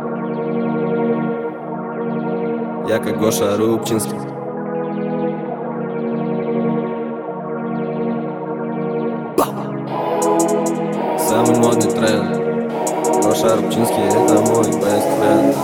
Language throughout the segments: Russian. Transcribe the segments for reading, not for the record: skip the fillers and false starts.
Я как Гоша Рубчинский. Самый модный тренд. Гоша Рубчинский — это мой best friend.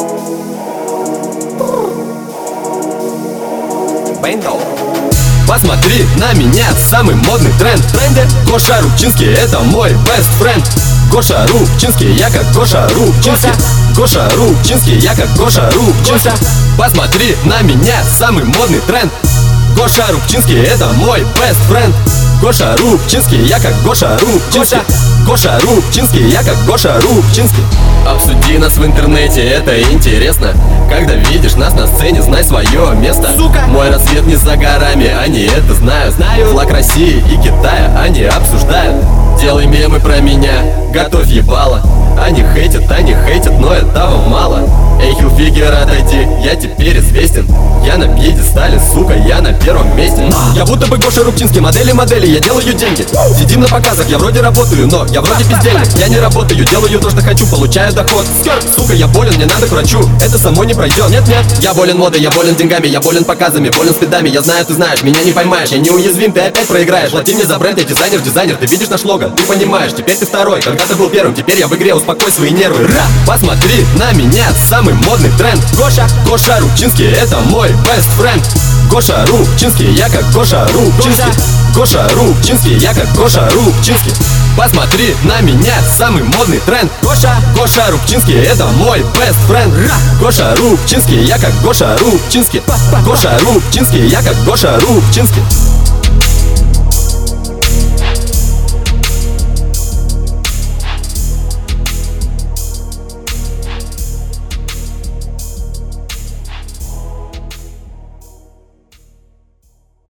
Бэндо. Посмотри на меня, самый модный тренд. Гоша Рубчинский — это мой best friend. Гоша Рубчинский, я как Гоша Рубчинский. Гоша Рубчинский, я как Гоша Рубчинский. Посмотри на меня, самый модный тренд. Гоша Рубчинский — это мой best friend. Гоша Рубчинский, я как Гоша Рубчинский. Гоша Рубчинский, я как Гоша Рубчинский. Обсуди нас в интернете, это интересно. Когда видишь нас на сцене, знай свое место. Сука! Мой рассвет не за горами, они это знают. Флаг России и Китая они обсуждают. Делай мемы про меня, готовь ебало. Они хейтят, но этого мало. Эй, Хилфигер, отойди, я теперь известен. Я на пьедестале, сука, я на первом месте. Я будто бы Гоша Рубчинский, модели, я делаю деньги. Сидим на показах, я вроде работаю, но я вроде бездельник. Я не работаю, делаю то, что хочу, получаю доход. Сука, я болен, мне надо к врачу, это самой не пройдет. Нет, я болен модой, я болен деньгами, я болен показами, болен спидами. Я знаю, ты знаешь, меня не поймаешь, я неуязвим, ты опять проиграешь. Плати мне за бренд, я дизайнер, ты видишь наш лого, ты понимаешь, теперь ты второй. Когда ты был первым, теперь я в игре, успокой свои нервы. Посмотри на меня, самый модный тренд. Гоша Рубчинский, это мой best friend. Гоша Рубчинский, я как Гоша Рубчинский. Гоша Рубчинский, я как Гоша Рубчинский. Посмотри на меня, самый модный тренд. Гоша Рубчинский, это мой best friend. Гоша Рубчинский, я как Гоша Рубчинский. Гоша Рубчинский, я как Гоша Рубчинский.